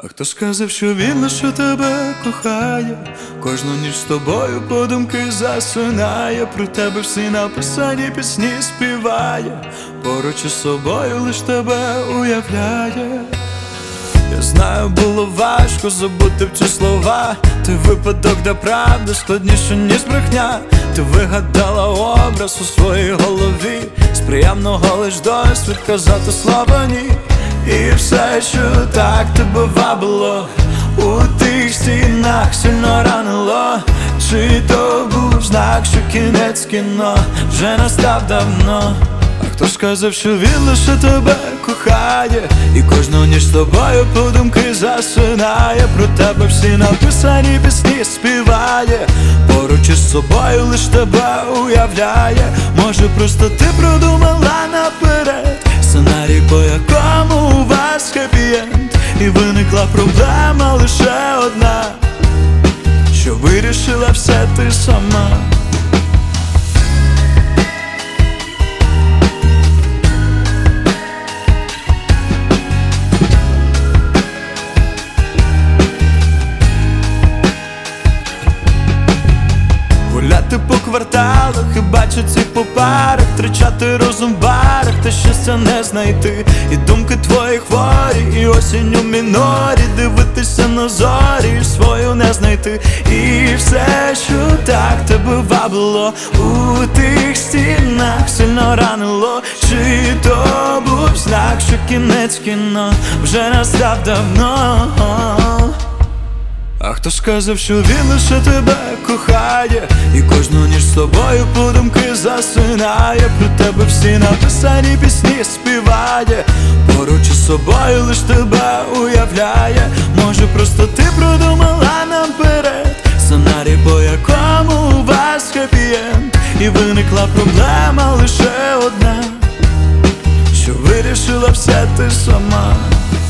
А хто сказав, що він лише тебе кохає? Кожну ніч з тобою подумки засинає, про тебе всі написані пісні співає, поруч із собою лиш тебе уявляє. Я знаю, було важко забути в ці слова. Ти випадок, де правда складніше, ніж брехня. Ти вигадала образ у своїй голові, з приємного лиш досвід казати слова ні. І все, що так тебе вабило, у тих стінах сильно ранило. Чи то був знак, що кінець кіно вже настав давно? А хто сказав, що він лише тебе кохає, і кожну ніч з тобою подумки засинає, про тебе всі написані пісні співає, поруч із собою лиш тебе уявляє. Може, просто ти продумала наперед сценарій, по якому у вас хеппі-енд, і виникла проблема лише одна, що вирішила все ти сама. Гуляти по кварталах і бачити цих по парах, втрачати розум в барах, та щастя не знайти. І думки твої хворі, і осінь у мінорі, дивитися на зорі, і свою не знайти. І все, що так тебе вабило, у тих стінах сильно ранило. Чи то був знак, що кінець кіно вже настав давно? А хто сказав, що він лише тебе кохає, і кожну ніч з тобою подумки засинає, про тебе всі написані пісні співає, поруч із собою лиш тебе уявляє. Може, просто ти продумала наперед сценарій, по якому у вас хеппі-енд, і виникла проблема лише одна, що вирішила все ти сама.